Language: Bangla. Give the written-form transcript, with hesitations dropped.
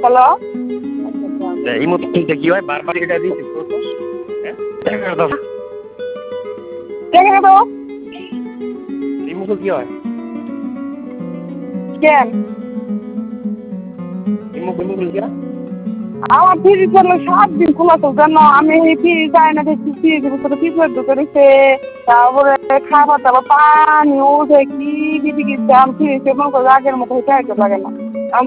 হ্যালো। এই মতো কিনতে কি হয় বারবার এটা দিচ্ছিস তো দেখে তো এই মতো কি হয় কেন এই মুখ কি আমার ফ্রিজ হলো 7 দিন খোলা তো কেন আমি এই ফ্রিজ যাই না দেখছি ফ্রিজের ভিতরে কি করে ঢুকে রেখে তারপরে খাবার দাবার পানি উঠে কি দিদি কি দাম ফ্রিজ মনে করে আগের মতো হইতে লাগে না।